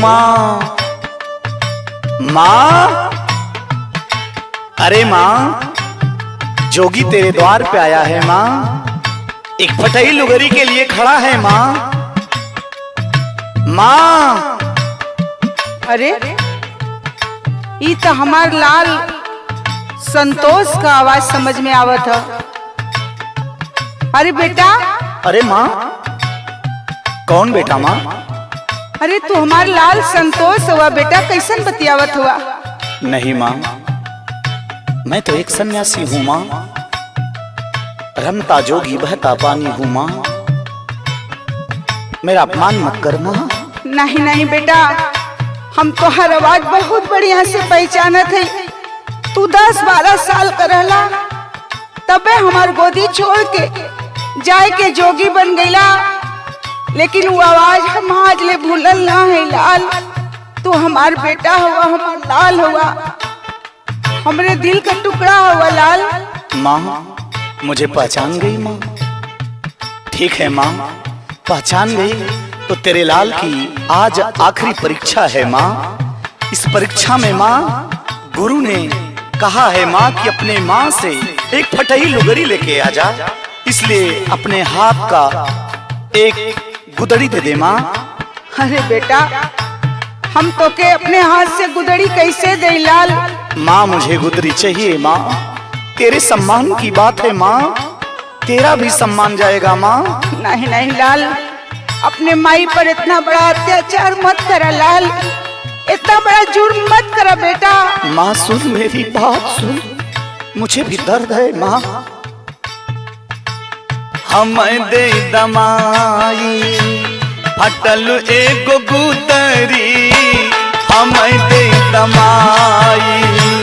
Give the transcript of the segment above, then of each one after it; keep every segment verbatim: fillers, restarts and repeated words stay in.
माँ, माँ, अरे माँ, जोगी तेरे द्वार पे आया है माँ, एक फटही लुगरी के लिए खड़ा है माँ। माँ, अरे ये तो हमार लाल संतोष का आवाज समझ में आवत है। अरे बेटा। अरे माँ, कौन बेटा माँ? अरे तू हमार लाल संतोष हुआ बेटा, कैसन बतियावत हुआ? नहीं माँ, मैं तो एक सन्यासी हूँ माँ, रमता जोगी बहता पानी हूँ माँ, मेरा अपमान मत कर माँ। नहीं नहीं बेटा, हम तो हर आवाज बहुत बढ़िया से पहचानत है। तू दस बारह साल का रहला तबे हमार गोदी छोड़ के जाए के जोगी बन गईला, लेकिन वो आवाज हम आज ले भूलल ना है लाल। तू हमार बेटा हुआ, हमार लाल हुआ, हमरे दिल का टुकड़ा हुआ लाल। माँ, मुझे पहचान गई माँ? ठीक है माँ, पहचान गई तो तेरे लाल की आज आखिरी परीक्षा है माँ। इस परीक्षा में माँ गुरु ने कहा है माँ कि अपने माँ से एक फटही लुगरी लेके आ जा, इसलिए अपने हाथ का एक गुदड़ी दे दे माँ। अरे बेटा, हम तो के अपने हाथ से गुदड़ी कैसे दे लाल? माँ, मुझे गुदड़ी चाहिए माँ, तेरे सम्मान की बात है माँ, तेरा भी सम्मान जाएगा माँ। नहीं नहीं लाल, अपने माई पर इतना बड़ा अत्याचार मत करा लाल, इतना बड़ा जुर्म मत करा बेटा। माँ सुन, मेरी बात सुन, मुझे भी दर्द है माँ। हम दे दमाई फटल एगो गुदरी, हम दे दमाई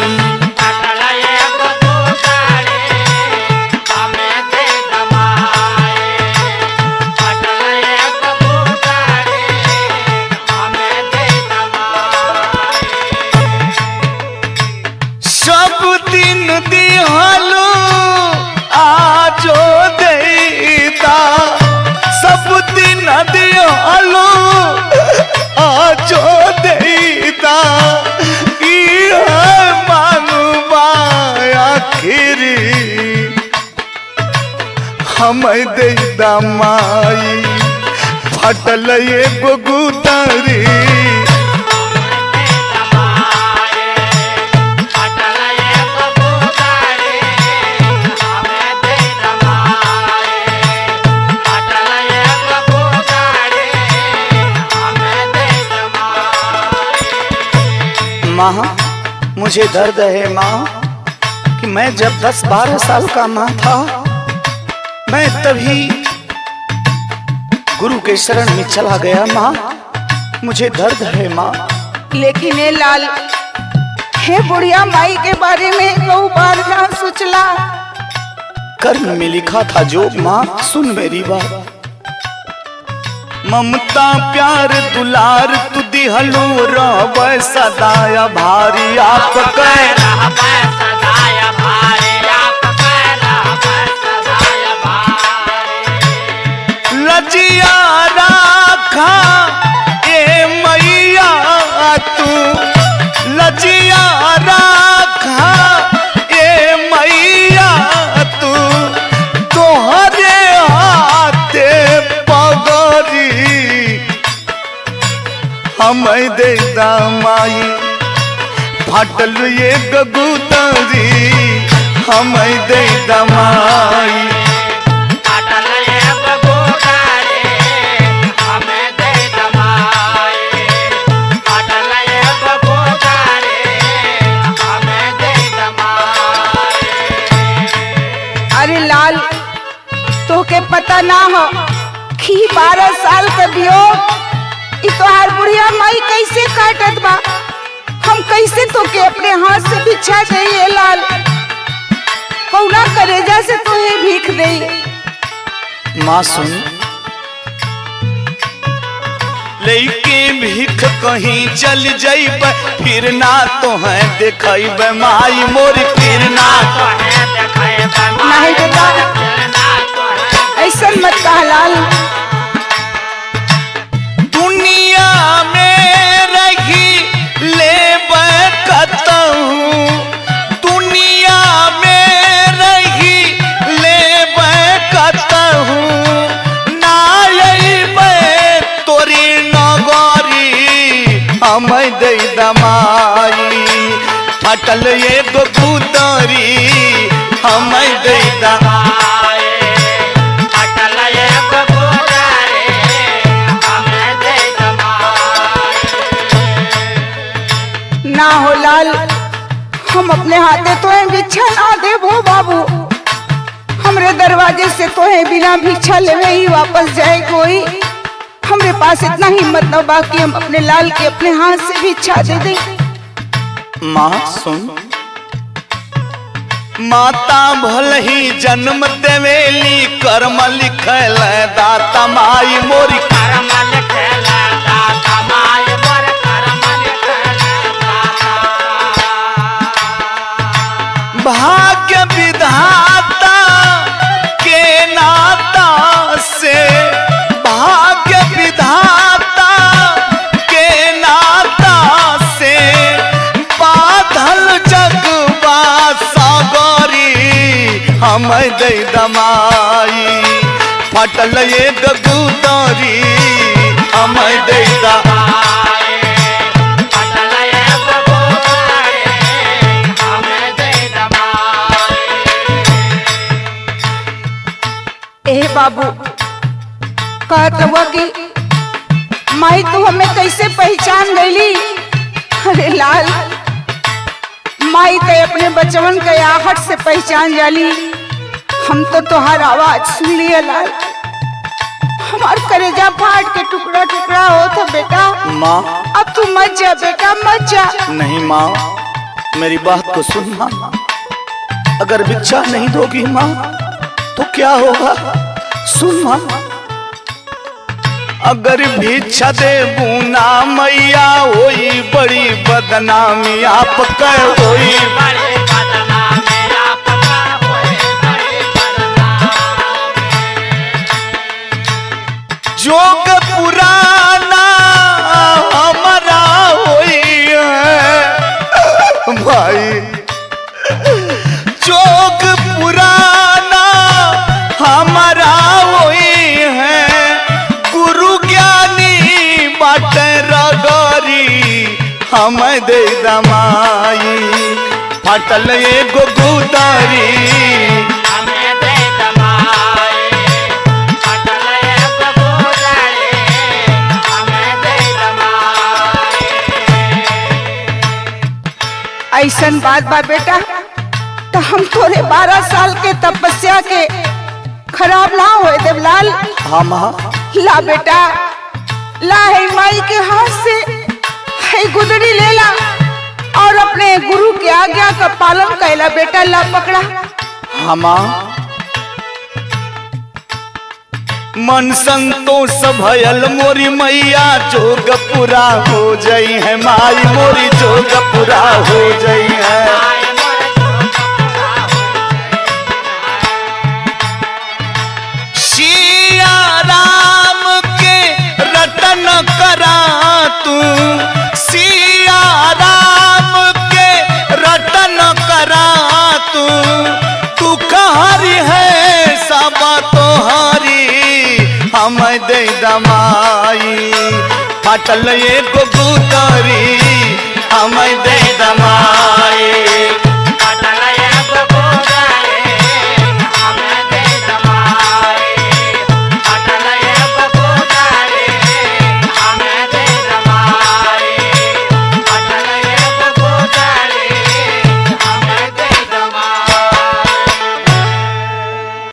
हम दे दमाई फटल एगो गुदरी। माँ, मुझे दर्द है माँ कि मैं जब दस बारह साल का माँ था, मैं तभी गुरु के शरण में चला गया माँ, मुझे दर्द है माँ। लेकिन ए लाल, हे बुढ़िया माई के बारे में कई बार ना सोचला? कर्म में लिखा था जो माँ, सुन मेरी बात। ममता प्यार दुलार तू दिहलू रहबै सदाया भारी, आप कह लजिया राखा ए मैया तू, लजिया राखा ए मैया तू, तोहरे हाथे पगरी हम दे दमाई फटल एक गुदरी, हम दे दमाई। अरे लाल, तो के पता ना हो कि बारह साल का वियोग तोहार बुढ़िया माई कैसे काटत बा? हम कैसे तो के अपने हाथ से भिक्षा दे लाल, कौना करेजा से तुहे भीख दे। माँ सुन, लेके भीख कहीं चल जाइब, फिर ना तो है देखब माई मोरी, फिर ना तो है देखब। नहीं बेटा, ऐसा मत कह लाल। दुनिया में दे दमाई फटल एगो गुदरी हम दे दमाई फटल एगो गुदरी हम दे दमाई। ना हो लाल, हम अपने हाथे तोहे भिक्षा ना देबो बाबू। हमरे दरवाजे से तोहे बिना भिक्षा लेवे ही वापस जाए कोई। हमरे पास इतना हिम्मत न बा कि हम अपने लाल के अपने हाथ से भिक्षा दे दे। माँ सुन, माता भल ही जन्म देवेली कर्म लिखल दाता माई मोरी कर्म लिखल दाता माई मोर कर्म लिखल दाता। भाग्य विधाता के नाता से भाग्य विधाता के नाता से बाधल जगवा सागरी हम दे दमाई फटल एक गुदरी हम दे दमाई फटल एगो गुदरी हम दे दमाई। ए बाबू, कहत हुआ कि माई तू हमें कैसे पहचान गईली? अरे लाल, माई ते अपने बचवन के आहट से पहचान जाली। हम तो तोहार आवाज सुन लिया लाल, हमार करेजा फाट के टुकड़ा टुकड़ा हो था बेटा। माँ अब तू मत जा बेटा, मत जा। नहीं माँ, मेरी बात को सुन माँ। अगर भिक्षा नहीं दोगी माँ तो क्या होगा? सुन माँ, अगर भिक्षा देबू ना मैया होई बड़ी बदनामी आपका होई बड़ी बदनामी आपका होई बड़ी बदनामी। जोग पुराना हमारा होई है भाई, जोग पुराना हमारा होई है गुरु ज्ञानी बाट रगरी हम दे दमाई फटल एगो गुदरी हमें दे दमाई फटल एगो गुदरी हमें दे दमाई। ऐसन बात बा बेटा, तो हम थोड़े बारह साल के तपस्या के खराब ना होए देवलाल। हाँ माँ, ला बेटा, ला है माई के हाथ से है गुदड़ी ले ला और अपने गुरु की आज्ञा का पालन कैला बेटा। ला पकड़ा। हाँ माँ। मन संतोष भयल मोरी मैया जोग पूरा हो जाई है माई मोरी जोग पूरा हो जाई है। सिया राम के रटन करा तू, सिया राम के रटन करा तू, तू कहरी है सब तोहरी हम दे दमाई फटल एगो गुदरी हम दे दमाई।